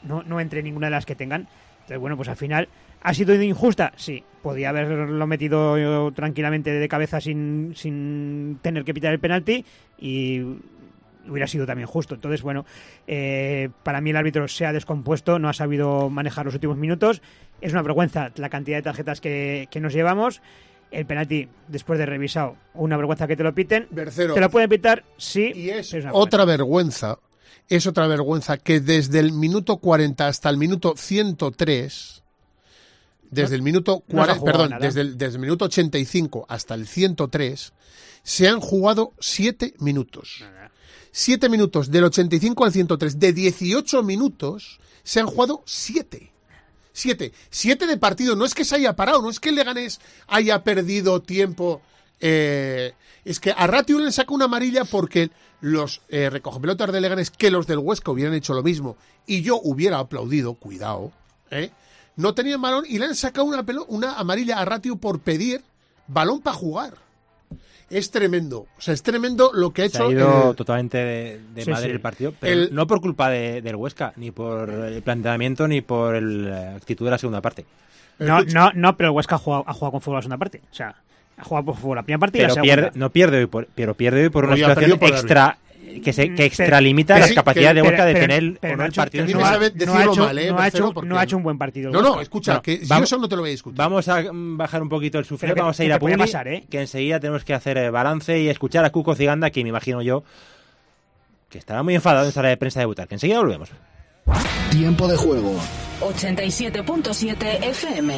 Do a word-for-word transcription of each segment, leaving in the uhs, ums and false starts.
no, no entre ninguna de las que tengan. Entonces, bueno, pues al final, ¿ha sido injusta? Sí, podía haberlo metido yo tranquilamente de cabeza sin, sin tener que pitar el penalti y hubiera sido también justo. Entonces, bueno, eh, para mí el árbitro se ha descompuesto, no ha sabido manejar los últimos minutos. Es una vergüenza la cantidad de tarjetas que, que nos llevamos. El penalti, después de revisado, una vergüenza que te lo piten. Bercero. ¿Te lo pueden pitar? Sí. Y es, es otra vergüenza, es otra vergüenza que desde el minuto cuarenta hasta el minuto ciento tres, desde no, el minuto no cuarenta, perdón, nada. desde el, desde el minuto ochenta y cinco hasta el ciento tres, se han jugado siete minutos. Nada. siete minutos, del ochenta y cinco al ciento tres, de dieciocho minutos, se han jugado siete. Siete. Siete de partido. No es que se haya parado, no es que el Leganés haya perdido tiempo. Eh, es que a Ratiu le saca una amarilla porque los eh, recogepelotas de Leganés, que los del Huesca hubieran hecho lo mismo y yo hubiera aplaudido, cuidado, ¿eh? No tenían balón y le han sacado una, pelo, una amarilla a Ratiu por pedir balón para jugar. Es tremendo, o sea, es tremendo lo que ha hecho. Se ha ido el... totalmente de, de sí, madre sí. el partido, pero El... no por culpa de, del Huesca, ni por el planteamiento, ni por el, la actitud de la segunda parte. No, no, no, pero el Huesca ha jugado, ha jugado con fútbol la segunda parte. O sea, ha jugado por fútbol la primera parte y Pero la segunda. pierde, no pierde hoy, por, pero pierde hoy por una Hoy ha situación perdido por extra que se que extralimita pero las sí, capacidades que- de Huesca de Pero- tener pero o no no ha el hecho- partido. en que su no mano. sabe no ha decirlo hecho, mal, ¿eh, no ha Bercero? hecho, Porque- no ha hecho un buen partido. el No, no, Huesca. escucha, No, que yo vamos- eso no te lo voy a discutir. Vamos a mm, bajar un poquito el suflé, Pero que- vamos a ir que a te puede Publi, pasar, ¿eh? que enseguida tenemos que hacer eh, balance y escuchar a Cuco Ciganda, que me imagino yo que estará muy enfadado en sala de prensa de Butar, que enseguida volvemos. Tiempo de juego. ochenta y siete punto siete F M.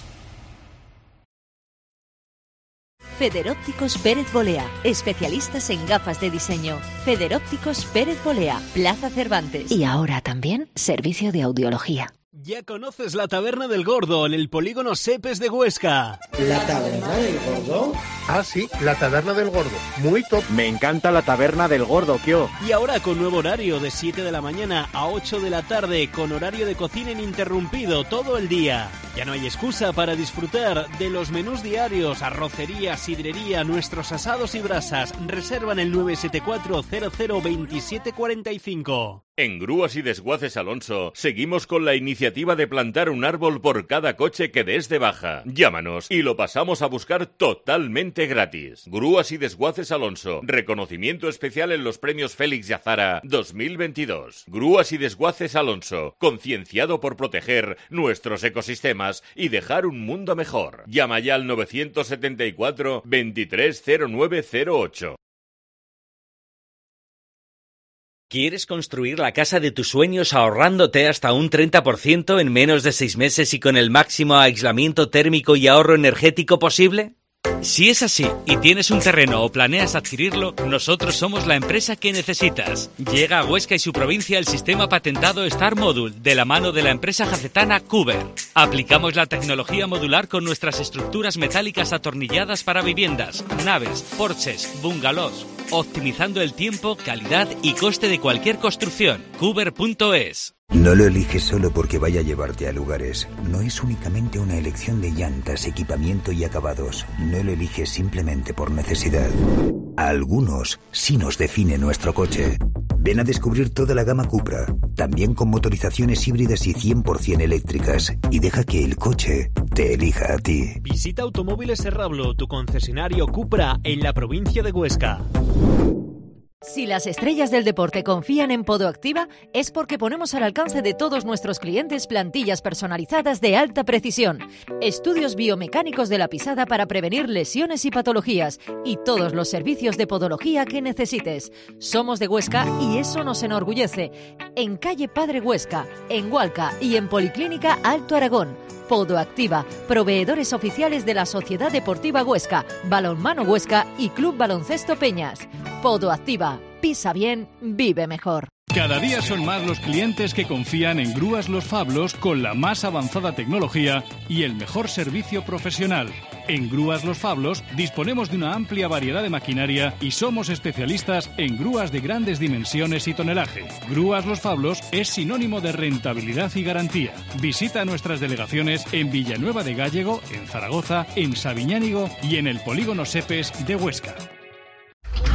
Federópticos Pérez Bolea, especialistas en gafas de diseño. Federópticos Pérez Bolea, Plaza Cervantes. Y ahora también servicio de audiología. Ya conoces la Taberna del Gordo en el polígono Sepes de Huesca. ¿La Taberna del Gordo? Ah, sí, la Taberna del Gordo. Muy top. Me encanta la Taberna del Gordo, Kio. Y ahora con nuevo horario de siete de la mañana a ocho de la tarde, con horario de cocina ininterrumpido todo el día. Ya no hay excusa para disfrutar de los menús diarios, arrocería, sidrería, nuestros asados y brasas. Reserva en el nueve siete cuatro cero cero veintisiete cuarenta y cinco. En Grúas y Desguaces Alonso seguimos con la iniciativa de plantar un árbol por cada coche que des de baja. Llámanos y lo pasamos a buscar totalmente gratis. Grúas y Desguaces Alonso, reconocimiento especial en los premios Félix y Azara dos mil veintidós. Grúas y Desguaces Alonso, concienciado por proteger nuestros ecosistemas y dejar un mundo mejor. Llama ya al nueve siete cuatro veintitrés cero nueve cero ocho. ¿Quieres construir la casa de tus sueños ahorrándote hasta un treinta por ciento en menos de seis meses y con el máximo aislamiento térmico y ahorro energético posible? Si es así y tienes un terreno o planeas adquirirlo, nosotros somos la empresa que necesitas. Llega a Huesca y su provincia el sistema patentado Star Module de la mano de la empresa jacetana Cuber. Aplicamos la tecnología modular con nuestras estructuras metálicas atornilladas para viviendas, naves, porches, bungalows, optimizando el tiempo, calidad y coste de cualquier construcción. Cuber punto es. No lo eliges solo porque vaya a llevarte a lugares. No es únicamente una elección de llantas, equipamiento y acabados. No lo eliges simplemente por necesidad. A algunos sí nos define nuestro coche. Ven a descubrir toda la gama Cupra, también con motorizaciones híbridas y cien por ciento eléctricas. Y deja que el coche te elija a ti. Visita Automóviles Serrablo, tu concesionario Cupra en la provincia de Huesca. Si las estrellas del deporte confían en Podoactiva, es porque ponemos al alcance de todos nuestros clientes plantillas personalizadas de alta precisión, estudios biomecánicos de la pisada para prevenir lesiones y patologías, y todos los servicios de podología que necesites. Somos de Huesca y eso nos enorgullece. En calle Padre Huesca, en Hualca y en Policlínica Alto Aragón. Podoactiva, proveedores oficiales de la Sociedad Deportiva Huesca, Balonmano Huesca y Club Baloncesto Peñas. Podoactiva, pisa bien, vive mejor. Cada día son más los clientes que confían en Grúas Los Fablos con la más avanzada tecnología y el mejor servicio profesional. En Grúas Los Fablos disponemos de una amplia variedad de maquinaria y somos especialistas en grúas de grandes dimensiones y tonelaje. Grúas Los Fablos es sinónimo de rentabilidad y garantía. Visita nuestras delegaciones en Villanueva de Gállego, en Zaragoza, en Sabiñánigo y en el Polígono Sepes de Huesca.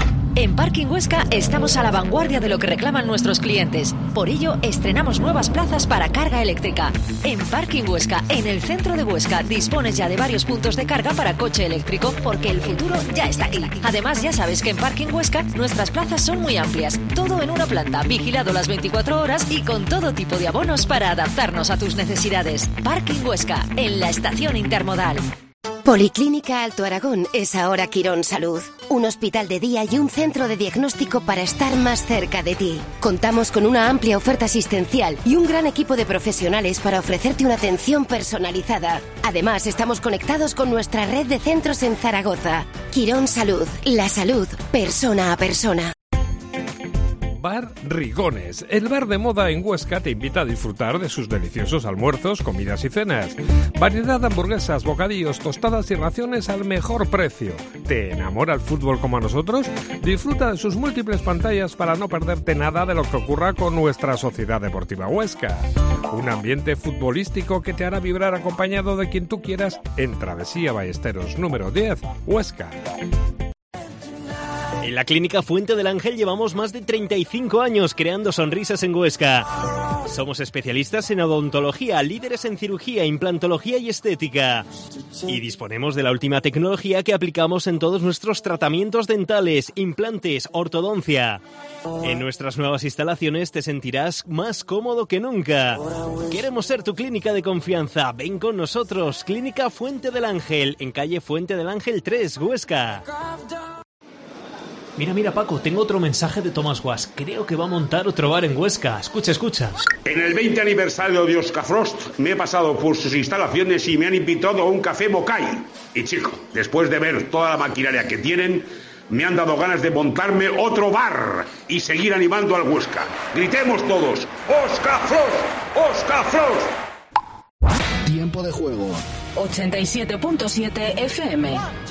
En Parking Huesca estamos a la vanguardia de lo que reclaman nuestros clientes. Por ello, estrenamos nuevas plazas para carga eléctrica. En Parking Huesca, en el centro de Huesca, dispones ya de varios puntos de carga para coche eléctrico, porque el futuro ya está aquí. Además, ya sabes que en Parking Huesca nuestras plazas son muy amplias. Todo en una planta, vigilado las veinticuatro horas y con todo tipo de abonos para adaptarnos a tus necesidades. Parking Huesca, en la estación intermodal. Policlínica Alto Aragón es ahora Quirón Salud, un hospital de día y un centro de diagnóstico para estar más cerca de ti. Contamos con una amplia oferta asistencial y un gran equipo de profesionales para ofrecerte una atención personalizada. Además, estamos conectados con nuestra red de centros en Zaragoza. Quirón Salud, la salud persona a persona. Bar Rigones, el bar de moda en Huesca, te invita a disfrutar de sus deliciosos almuerzos, comidas y cenas. Variedad de hamburguesas, bocadillos, tostadas y raciones al mejor precio. ¿Te enamora el fútbol como a nosotros? Disfruta de sus múltiples pantallas para no perderte nada de lo que ocurra con nuestra Sociedad Deportiva Huesca. Un ambiente futbolístico que te hará vibrar acompañado de quien tú quieras en Travesía Ballesteros número diez, Huesca. En la Clínica Fuente del Ángel llevamos más de treinta y cinco años creando sonrisas en Huesca. Somos especialistas en odontología, líderes en cirugía, implantología y estética. Y disponemos de la última tecnología que aplicamos en todos nuestros tratamientos dentales, implantes, ortodoncia. En nuestras nuevas instalaciones te sentirás más cómodo que nunca. Queremos ser tu clínica de confianza. Ven con nosotros. Clínica Fuente del Ángel, en calle Fuente del Ángel tres, Huesca. Mira, mira, Paco, tengo otro mensaje de Thomas Was. Creo que va a montar otro bar en Huesca. Escucha, escucha. En el veinte aniversario de Oscar Frost me he pasado por sus instalaciones y me han invitado a un café Bocay. Y chico, después de ver toda la maquinaria que tienen, me han dado ganas de montarme otro bar y seguir animando al Huesca. Gritemos todos, ¡Oscar Frost! ¡Oscar Frost! Tiempo de juego. ochenta y siete punto siete F M.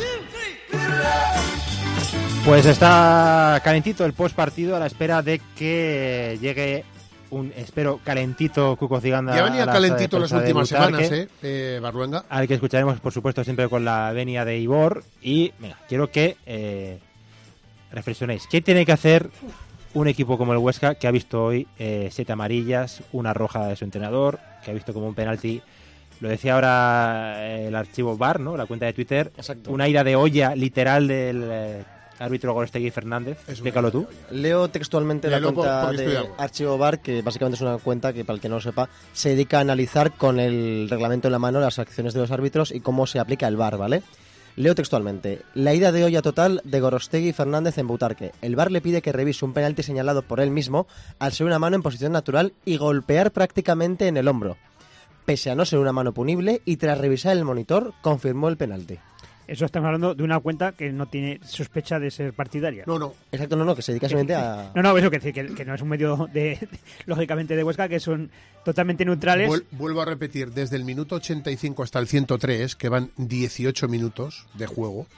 Pues está calentito el postpartido a la espera de que llegue un, espero, calentito Cuco Ciganda. Ya venía calentito las últimas semanas, Butarque, ¿eh? eh Barluenga. Al que escucharemos, por supuesto, siempre con la venia de Ibor. Y, venga, quiero que eh, reflexionéis. ¿Qué tiene que hacer un equipo como el Huesca, que ha visto hoy eh, siete amarillas, una roja de su entrenador, que ha visto como un penalti? Lo decía ahora el archivo V A R, ¿no? La cuenta de Twitter. Exacto. Una ira de olla literal del eh, árbitro Gorostegui Fernández. Explícalo tú. Leo textualmente Léelo la cuenta de Archivo V A R, que básicamente es una cuenta que, para el que no lo sepa, se dedica a analizar con el reglamento en la mano las acciones de los árbitros y cómo se aplica el V A R, ¿vale? Leo textualmente: la ida de olla total de Gorostegui Fernández en Butarque. El V A R le pide que revise un penalti señalado por él mismo al ser una mano en posición natural y golpear prácticamente en el hombro. Pese a no ser una mano punible, y tras revisar el monitor, confirmó el penalti. Eso estamos hablando de una cuenta que no tiene sospecha de ser partidaria. No, no. Exacto, no, no, que se dedica solamente a... No, no, eso que, que, que no es un medio, de, de lógicamente, de Huesca, que son totalmente neutrales. Vuel, vuelvo a repetir, desde el minuto ochenta y cinco hasta el ciento tres, que van dieciocho minutos de juego,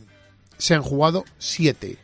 se han jugado siete.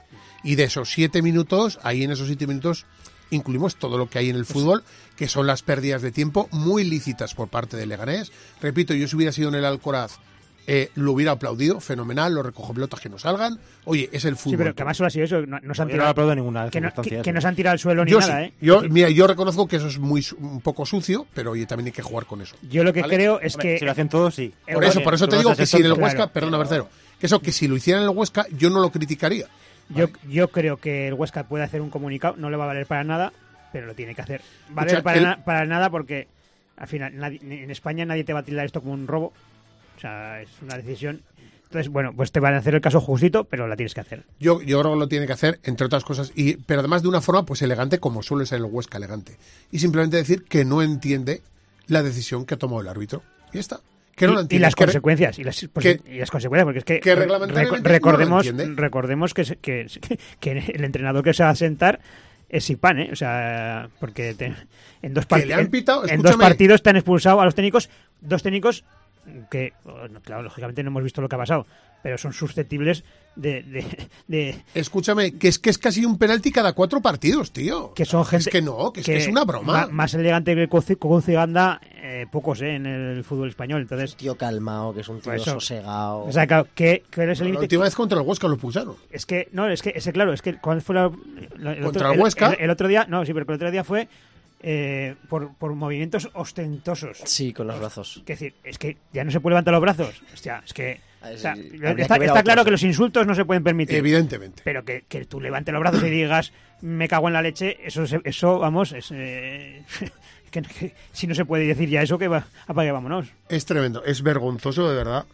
Y de esos siete minutos, ahí en esos siete minutos, incluimos todo lo que hay en el fútbol, que son las pérdidas de tiempo muy lícitas por parte de Leganés. Repito, yo si hubiera sido en el Alcoraz, eh, lo hubiera aplaudido, fenomenal, los recojo pelotas que no salgan. Oye, es el fútbol. Sí, pero que además solo ha sido eso, no, no se han Yo tirado, no aplaudo ninguna que, no, que, que ¿eh? no se han tirado al suelo ni yo nada, sí. ¿eh? Yo, mira, yo reconozco que eso es muy un poco sucio, pero oye, también hay que jugar con eso. Yo lo que ¿vale? creo es Hombre, que... si lo hacen todos, sí. Por eso, por eso te digo que si en el Huesca, claro. perdona, Bercero, que eso, que si lo hicieran en el Huesca, yo no lo criticaría. Yo, yo creo que el Huesca puede hacer un comunicado, no le va a valer para nada, pero lo tiene que hacer. Valer Escucha, para, el... na, para nada porque al final nadie, en España nadie te va a tildar esto como un robo. O sea, es una decisión. Entonces, bueno, pues te van a hacer el caso justito, pero la tienes que hacer. Yo, yo creo que lo tiene que hacer, entre otras cosas, y pero además de una forma pues elegante, como suele ser el Huesca elegante. Y simplemente decir que no entiende la decisión que ha tomado el árbitro. Y ya está. Que no y, lo entiende. y las que consecuencias, y las, pues, que, y las consecuencias, porque es que, que reglamentariamente recordemos, no lo entiende. recordemos que, que, que el entrenador que se va a sentar es Sipan, ¿eh? O sea, porque te, en, dos que le han pitado, en, en dos partidos te han expulsado a los técnicos, dos técnicos que, claro, lógicamente no hemos visto lo que ha pasado, pero son susceptibles de... de, de Escúchame, que es que es casi un penalti cada cuatro partidos, tío. Que son gente... Es que no, que es, que que es una broma. Más elegante que Cuco Ciganda, eh, eh, pocos eh, en el fútbol español. Entonces, un tío calmado, que es un tío eso, sosegado. O sea, claro, ¿qué, qué es el límite? La última vez contra el Huesca lo expulsaron. Es que, no, es que, ese, claro, es que, ¿cuál fue la, la, el contra otro, el Huesca? El, el, el otro día, no, sí, pero el otro día fue eh, por, por movimientos ostentosos. Sí, con los brazos. Es decir, es que ya no se puede levantar los brazos. Hostia, es que... O sea, sí, está, está claro que los insultos no se pueden permitir. Evidentemente. Pero que, que tú levantes los brazos y digas, me cago en la leche, eso, eso vamos, es... Eh, que, que, si no se puede decir ya eso, que va, apague, vámonos. Es tremendo, es vergonzoso, de verdad.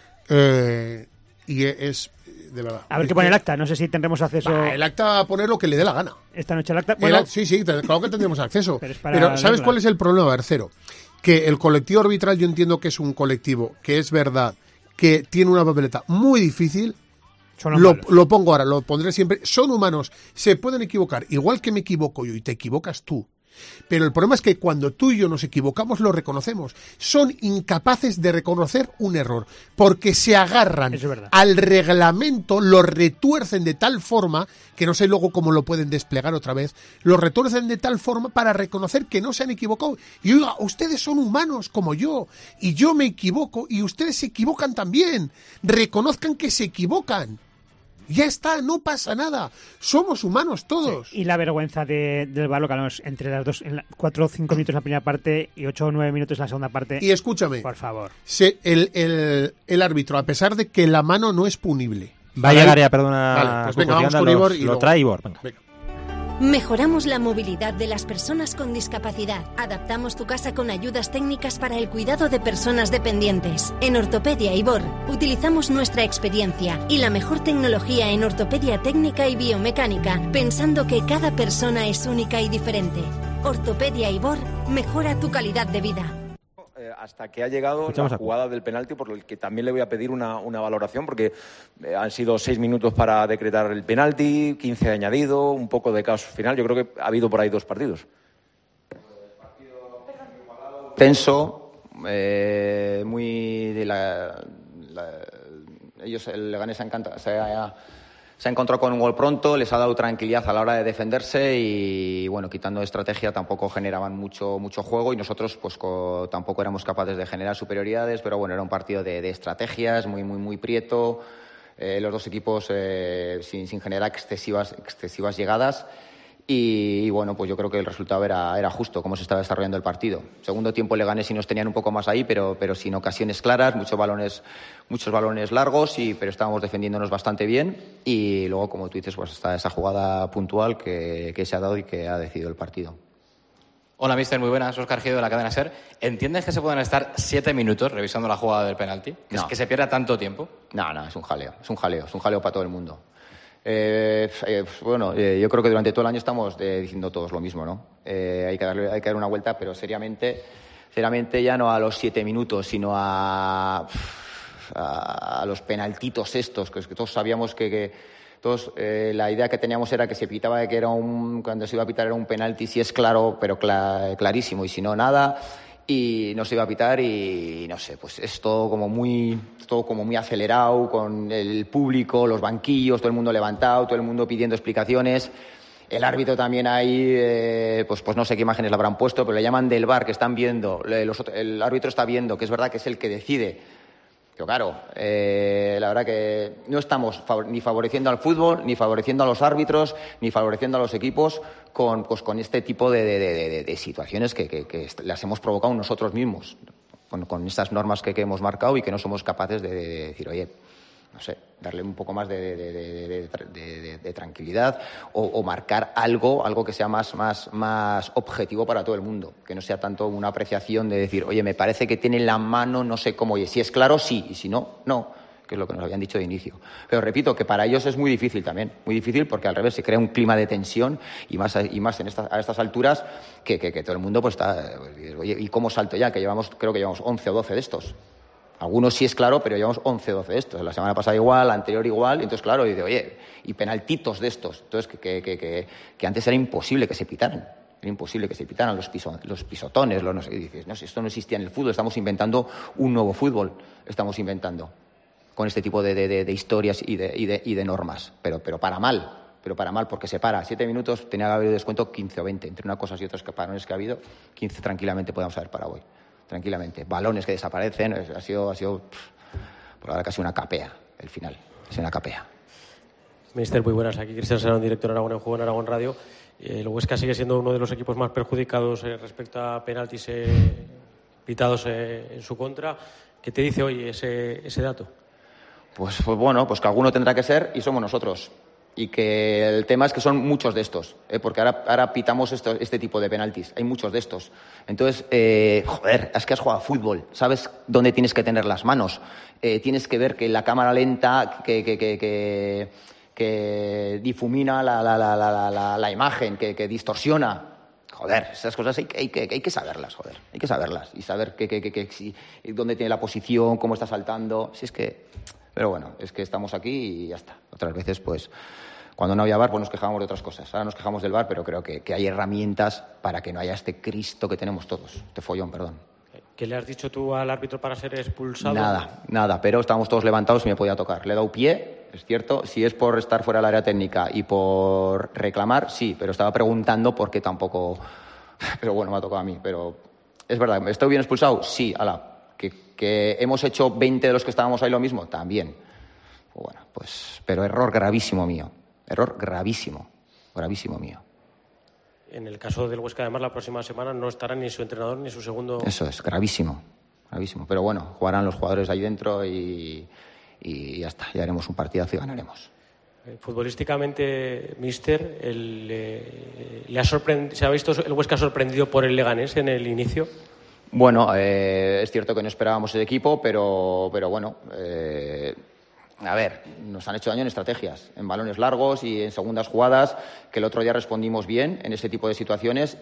Eh, y es... De verdad. A ver qué pone el acta, no sé si tendremos acceso... Bah, el acta va a poner lo que le dé la gana. Esta noche el acta... Bueno, el, sí, sí, claro que tendremos acceso. Pero, pero ¿sabes leerla? ¿Cuál es el problema, Bercero? Que el colectivo arbitral, yo entiendo que es un colectivo que es verdad, que tiene una papeleta muy difícil. Lo, lo pongo ahora, lo pondré siempre. Son humanos, se pueden equivocar, igual que me equivoco yo y te equivocas tú. Pero el problema es que cuando tú y yo nos equivocamos lo reconocemos. Son incapaces de reconocer un error porque se agarran al reglamento, lo retuercen de tal forma que no sé luego cómo lo pueden desplegar otra vez, lo retuercen de tal forma para reconocer que no se han equivocado. Y oiga, ustedes son humanos como yo y yo me equivoco y ustedes se equivocan también. Reconozcan que se equivocan. Ya está, no pasa nada. Somos humanos todos. Sí, y la vergüenza de, del balón entre las dos, en la, cuatro o cinco minutos en la primera parte y ocho o nueve minutos en la segunda parte. Y escúchame, por favor. Se, el, el, el árbitro, a pesar de que la mano no es punible. Va a llegar ya, perdona. Vale, pues venga, vamos con Ibor. Lo trae Ibor, venga. venga. Mejoramos la movilidad de las personas con discapacidad. Adaptamos tu casa con ayudas técnicas para el cuidado de personas dependientes. En Ortopedia Ibor utilizamos nuestra experiencia y la mejor tecnología en ortopedia técnica y biomecánica, pensando que cada persona es única y diferente. Ortopedia Ibor mejora tu calidad de vida. Hasta que ha llegado Escuchamos la jugada del penalti, por el que también le voy a pedir una, una valoración, porque han sido seis minutos para decretar el penalti, quince de añadido, un poco de caos final. Yo creo que ha habido por ahí dos partidos. Tenso, eh, muy de la, la, ellos, el Leganés se encanta, se ha, se ha encontrado con un gol pronto, les ha dado tranquilidad a la hora de defenderse y, bueno, quitando estrategia tampoco generaban mucho mucho juego y nosotros pues co, tampoco éramos capaces de generar superioridades, pero bueno, era un partido de, de estrategias, muy muy muy prieto, eh, los dos equipos eh, sin, sin generar excesivas excesivas llegadas y, y bueno, pues yo creo que el resultado era, era justo como se estaba desarrollando el partido. Segundo tiempo Leganés sí nos tenían un poco más ahí, pero, pero sin ocasiones claras, muchos balones muchos balones largos, y, pero estábamos defendiéndonos bastante bien y luego, como tú dices, pues está esa jugada puntual que, que se ha dado y que ha decidido el partido. Hola, mister, muy buenas. Óscar Giedo de la cadena SER. ¿Entiendes que se pueden estar siete minutos revisando la jugada del penalti? ¿Que, no. es que se pierda tanto tiempo? No, no, es un jaleo, es un jaleo, es un jaleo para todo el mundo. Eh, eh, bueno, eh, yo creo que durante todo el año estamos eh, diciendo todos lo mismo, ¿no? Eh, hay que darle, hay que dar una vuelta, pero seriamente, seriamente ya no a los siete minutos, sino a, a, a los penaltitos estos, que, es que todos sabíamos que, que todos eh, la idea que teníamos era que se pitaba, que era un, cuando se iba a pitar era un penalti, si es claro, pero cla, clarísimo, y si no, nada. Y no se iba a pitar y no sé, pues es todo como muy todo como muy acelerado, con el público, los banquillos, todo el mundo levantado, todo el mundo pidiendo explicaciones. El árbitro también ahí, eh, pues, pues no sé qué imágenes le habrán puesto, pero le llaman del V A R, que están viendo, los, el árbitro está viendo, que es verdad que es el que decide. Pero claro, eh, la verdad que no estamos favor- ni favoreciendo al fútbol, ni favoreciendo a los árbitros, ni favoreciendo a los equipos con, pues, con este tipo de, de, de, de, de situaciones que, que, que las hemos provocado nosotros mismos, con, con estas normas que, que hemos marcado y que no somos capaces de, de, de decir, oye, no sé, darle un poco más de, de, de, de, de, de, de, de tranquilidad o, o marcar algo, algo que sea más, más, más objetivo para todo el mundo, que no sea tanto una apreciación de decir, oye, me parece que tiene la mano, no sé cómo, oye, si es claro, sí, y si no, no, que es lo que nos habían dicho de inicio. Pero repito, que para ellos es muy difícil también, muy difícil porque al revés se crea un clima de tensión y más, y más en esta, a estas alturas que, que, que todo el mundo pues está, oye, ¿y cómo salto ya? Que llevamos, creo que llevamos once o doce de estos. Algunos sí es claro, pero llevamos once o doce de estos. La semana pasada igual, la anterior igual. Y entonces, claro, dice, oye, y penaltitos de estos. Entonces, que, que, que, que, que antes era imposible que se pitaran. Era imposible que se pitaran los, piso, los pisotones. Los, no sé, y dices, no sé, esto no existía en el fútbol. Estamos inventando un nuevo fútbol. Estamos inventando con este tipo de, de, de, de historias y de, y, de, y de normas. Pero, pero para mal. Pero para mal, porque se para. Siete minutos tenía que haber descuento quince o veinte. Entre una cosa y otras parones que ha habido, quince tranquilamente podemos haber parado hoy. tranquilamente. Balones que desaparecen, ha sido, ha sido pff, por ahora casi una capea el final, es una capea. Mister, muy buenas. Aquí Cristian Serrano, director de Aragón en Juego en Aragón Radio. El Huesca sigue siendo uno de los equipos más perjudicados eh, respecto a penaltis eh, pitados eh, en su contra. ¿Qué te dice hoy ese, ese dato? Pues, pues bueno, pues que alguno tendrá que ser y somos nosotros. Y que el tema es que son muchos de estos, ¿eh? Porque ahora, ahora pitamos esto, este tipo de penaltis. Hay muchos de estos. Entonces, eh, joder, es que has jugado a fútbol. Sabes dónde tienes que tener las manos. Eh, tienes que ver que la cámara lenta, que... que, que, que que difumina la, la, la, la, la, la imagen, que, que distorsiona. Joder, esas cosas hay, hay, que, hay que saberlas, joder. Hay que saberlas y saber que, que, que, que, si, dónde tiene la posición, cómo está saltando. Si es que... Pero bueno, es que estamos aquí y ya está. Otras veces, pues, cuando no había V A R, pues nos quejábamos de otras cosas. Ahora nos quejamos del V A R, pero creo que, que hay herramientas para que no haya este Cristo que tenemos todos. Este follón, perdón. ¿Qué le has dicho tú al árbitro para ser expulsado? Nada, nada, pero estábamos todos levantados y me podía tocar. Le he dado pie, es cierto. Si es por estar fuera del área técnica y por reclamar, sí, pero estaba preguntando por qué tampoco... Pero bueno, me ha tocado a mí. Pero es verdad, ¿estoy bien expulsado? Sí, ala. ¿Que, que hemos hecho veinte de los que estábamos ahí lo mismo? También. Bueno, pues... Pero error gravísimo mío. Error gravísimo. Gravísimo mío. En el caso del Huesca, además, la próxima semana no estará ni su entrenador ni su segundo... Eso es, gravísimo, gravísimo. Pero bueno, jugarán los jugadores ahí dentro y, y ya está, ya haremos un partidazo y ganaremos. Eh, futbolísticamente, míster, el, eh, ¿le ha sorprend... ¿se ha visto el Huesca sorprendido por el Leganés en el inicio? Bueno, eh, es cierto que no esperábamos el equipo, pero, pero bueno... Eh, A ver, nos han hecho daño en estrategias, en balones largos y en segundas jugadas, que el otro día respondimos bien en ese tipo de situaciones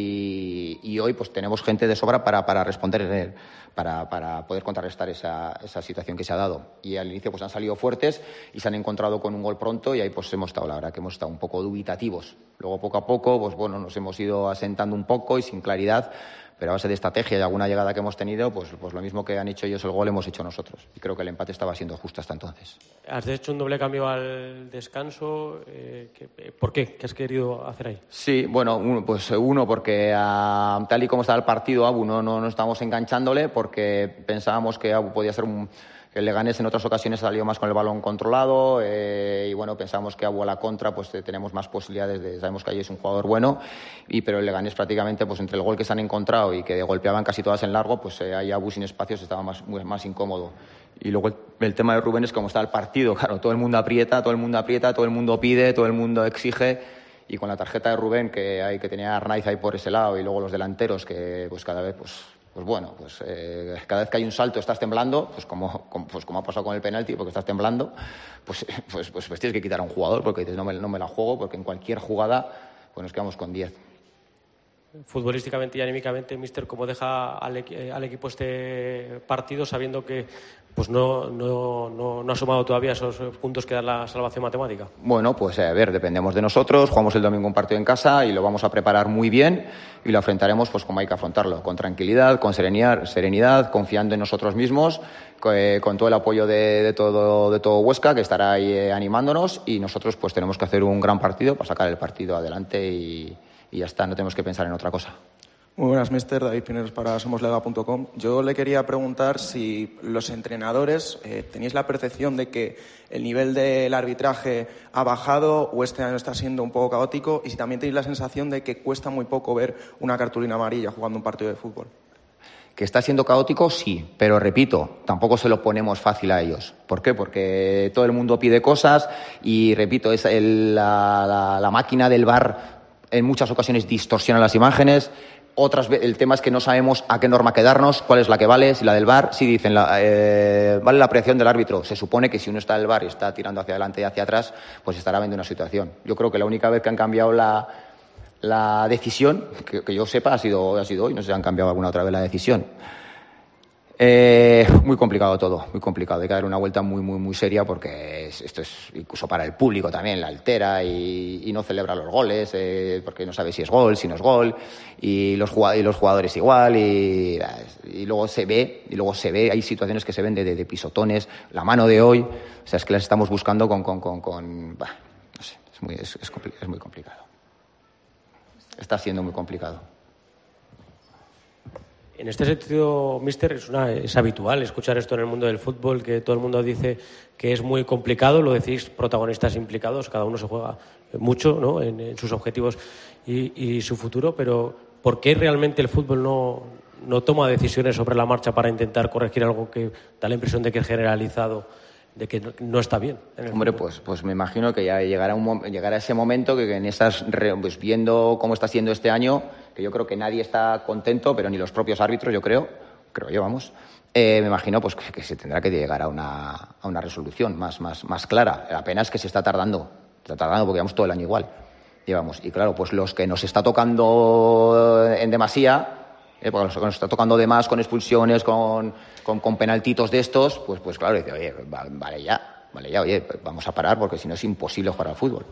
y, y hoy pues tenemos gente de sobra para, para responder, para, para poder contrarrestar esa, esa situación que se ha dado. Y al inicio pues han salido fuertes y se han encontrado con un gol pronto y ahí pues hemos estado, la verdad que hemos estado un poco dubitativos. Luego poco a poco pues bueno, nos hemos ido asentando un poco y sin claridad, pero a base de estrategia y alguna llegada que hemos tenido, pues, pues lo mismo que han hecho ellos el gol hemos hecho nosotros. Y creo que el empate estaba siendo justo hasta entonces. Has hecho un doble cambio al descanso. Eh, ¿Por qué? ¿Qué has querido hacer ahí? Sí, bueno, uno, pues uno, porque a, tal y como estaba el partido, Abu no, no, no estábamos enganchándole, porque pensábamos que Abu podía ser un... El Leganés en otras ocasiones salió más con el balón controlado eh, y bueno, pensamos que Abu a la contra pues eh, tenemos más posibilidades de, sabemos que ahí es un jugador bueno, y pero el Leganés prácticamente pues entre el gol que se han encontrado y que golpeaban casi todas en largo, pues eh, ahí Abu sin espacios estaba más, muy, más incómodo. Y luego el, el tema de Rubén es como está el partido, claro, todo el mundo aprieta, todo el mundo aprieta, todo el mundo pide, todo el mundo exige, y con la tarjeta de Rubén que hay que tenía Arnaiz ahí por ese lado y luego los delanteros que pues cada vez pues Pues bueno, pues eh, cada vez que hay un salto estás temblando, pues como, como, pues como ha pasado con el penalti, porque estás temblando, pues, pues, pues, pues tienes que quitar a un jugador, porque dices, no me, no me la juego, porque en cualquier jugada pues nos quedamos con diez. Futbolísticamente y anímicamente, míster, ¿cómo deja al, al equipo este partido sabiendo que pues no, no, no, no ha sumado todavía esos puntos que dan la salvación matemática? Bueno, pues a ver, dependemos de nosotros, jugamos el domingo un partido en casa y lo vamos a preparar muy bien y lo afrontaremos pues como hay que afrontarlo, con tranquilidad, con serenidad, serenidad confiando en nosotros mismos, con, con todo el apoyo de, de, todo, de todo Huesca, que estará ahí eh, animándonos, y nosotros pues tenemos que hacer un gran partido para sacar el partido adelante y... y ya está, no tenemos que pensar en otra cosa. Muy buenas, mister. David Pineros para somoslega punto com. Yo le quería preguntar si los entrenadores eh, tenéis la percepción de que el nivel del arbitraje ha bajado o este año está siendo un poco caótico, y si también tenéis la sensación de que cuesta muy poco ver una cartulina amarilla jugando un partido de fútbol. Que está siendo caótico, sí, pero repito, tampoco se lo ponemos fácil a ellos. ¿Por qué? Porque todo el mundo pide cosas y, repito, es el, la, la, la máquina del V A R en muchas ocasiones distorsiona las imágenes. Otras, el tema es que no sabemos a qué norma quedarnos, cuál es la que vale, si la del V A R. Si dicen, la, eh, vale la apreciación del árbitro. Se supone que si uno está en el V A R y está tirando hacia adelante y hacia atrás, pues estará viendo una situación. Yo creo que la única vez que han cambiado la, la decisión, que, que yo sepa, ha sido, ha sido hoy. No sé si han cambiado alguna otra vez la decisión. Eh, muy complicado todo, muy complicado. Hay que dar una vuelta muy, muy, muy seria, porque esto es incluso para el público también, la altera y, y no celebra los goles, eh, porque no sabe si es gol, si no es gol, y los jugadores, y los jugadores igual, y, y luego se ve, y luego se ve, hay situaciones que se ven de, de, de pisotones, la mano de hoy, o sea, es que las estamos buscando con, con, con, con bah, no sé, es muy, es, es, es muy complicado. Está siendo muy complicado. En este sentido, Mister, es, una, es habitual escuchar esto en el mundo del fútbol, que todo el mundo dice que es muy complicado, lo decís protagonistas implicados, cada uno se juega mucho, ¿no?, en, en sus objetivos y, y su futuro, pero ¿por qué realmente el fútbol no, no toma decisiones sobre la marcha para intentar corregir algo que da la impresión de que es generalizado, de que no, no está bien? Hombre, pues, pues me imagino que ya llegará, un, llegará ese momento que, que en estas, pues viendo cómo está siendo este año, que yo creo que nadie está contento, pero ni los propios árbitros, yo creo, creo yo, vamos, eh, me imagino pues que, que se tendrá que llegar a una, a una resolución más, más, más clara. La pena es que se está tardando, está tardando porque llevamos todo el año igual. Llevamos. Y claro, pues los que nos está tocando en demasía, eh, porque los que nos está tocando de más con expulsiones, con, con, con penaltitos de estos, pues, pues claro, dice, oye, vale ya, vale ya, oye, vamos a parar porque si no es imposible jugar al fútbol.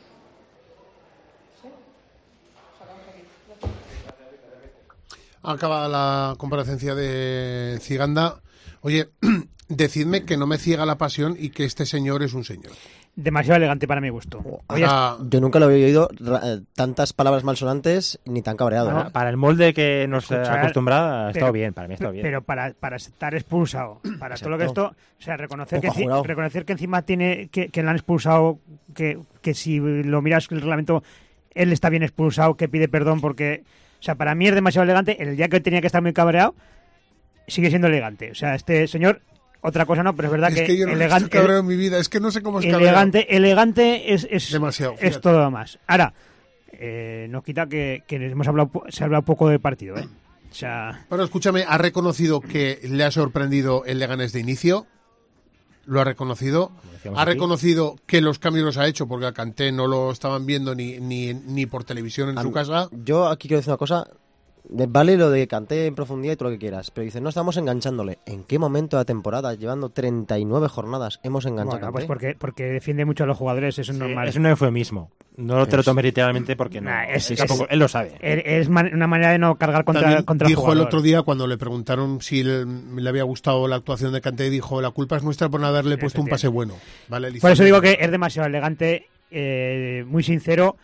Acaba la comparecencia de Ciganda. Oye, decidme que no me ciega la pasión y que este señor es un señor. Demasiado elegante para mi gusto. Oye, ah, yo nunca lo había oído eh, tantas palabras malsonantes ni tan cabreado. No, ¿eh? Para el molde que nos Escuchar, acostumbra ha estado pero, bien, para mí ha estado bien. Pero para, para estar expulsado, para Exacto. todo lo que esto, o sea, reconocer que, Ojo, reconocer que encima tiene que, que le han expulsado, que, que si lo miras el reglamento, él está bien expulsado, que pide perdón porque, o sea, para mí es demasiado elegante. El día que tenía que estar muy cabreado, sigue siendo elegante. O sea, este señor... Otra cosa no, pero es verdad es que, que yo no elegante, estoy cabreado en mi vida, es que no sé cómo es elegante, cabreado. elegante es, es, demasiado, es todo lo más. Ahora, eh, no quita que, que hemos hablado, se ha hablado poco del partido, ¿eh? O sea... Bueno, escúchame, ¿ha reconocido que le ha sorprendido el Leganés de inicio? ¿Lo ha reconocido? ¿Ha aquí. reconocido que los cambios los ha hecho? Porque a Kanté no lo estaban viendo ni, ni, ni por televisión en A su mí- casa. Yo aquí quiero decir una cosa. de- Vale lo de Kanté en profundidad y todo lo que quieras, pero dice, no estamos enganchándole. ¿En qué momento de la temporada, llevando treinta y nueve jornadas, hemos enganchado Bueno, a pues Kanté? porque, porque defiende mucho a los jugadores, eso es normal. Es un eufemismo. No te lo tomes literalmente porque no. Nah, es- él, es- tampoco- él lo sabe. Es, es man- una manera de no cargar contra, También contra el dijo el jugador. otro día cuando le preguntaron si le, le había gustado la actuación de Kanté, dijo, la culpa es nuestra por no haberle puesto un pase bueno. ¿Vale? Le Por eso hicieron- digo que es demasiado elegante, eh, muy sincero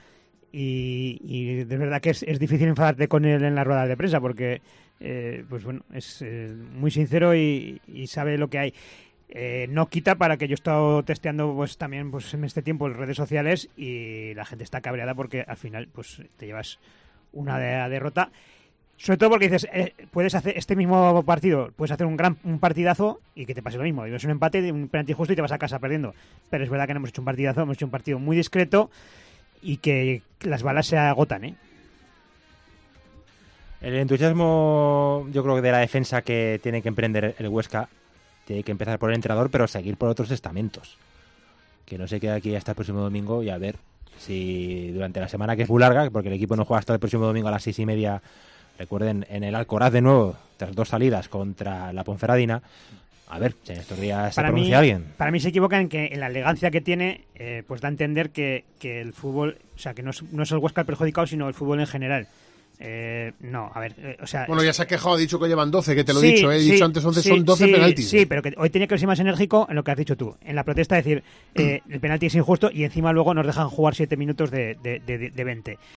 y, y de verdad que es, es difícil enfadarte con él en la rueda de prensa porque, eh, pues bueno, es eh, muy sincero y, y sabe lo que hay. Eh, no quita para que yo he estado testeando pues también pues en este tiempo en redes sociales y la gente está cabreada porque al final pues te llevas una de- derrota. Sobre todo porque dices, eh, puedes hacer este mismo partido, puedes hacer un gran un partidazo y que te pase lo mismo. Y es un empate, un penalti justo y te vas a casa perdiendo. Pero es verdad que no hemos hecho un partidazo, hemos hecho un partido muy discreto y que las balas se agotan, ¿eh? El entusiasmo, yo creo que de la defensa que tiene que emprender el Huesca, tiene que empezar por el entrenador, pero seguir por otros estamentos. Que no se quede aquí hasta el próximo domingo y a ver si durante la semana, que es muy larga, porque el equipo no juega hasta el próximo domingo a las seis y media, recuerden, en el Alcoraz de nuevo, tras dos salidas contra la Ponferradina. A ver, si en estos días se Para mí, pronuncia alguien. para mí se equivoca en que en la elegancia que tiene, eh, pues da a entender que, que el fútbol, o sea, que no es, no es el Huesca el perjudicado, sino el fútbol en general. Eh, no, a ver, eh, o sea... Bueno, ya se ha quejado, ha dicho que llevan doce, que te lo he Sí, dicho, ¿eh? he sí, dicho antes once, sí, son doce sí, penaltis. Sí, pero que hoy tenía que ser más enérgico en lo que has dicho tú. En la protesta decir, eh, el penalti es injusto y encima luego nos dejan jugar siete minutos de, de, de, de veinte.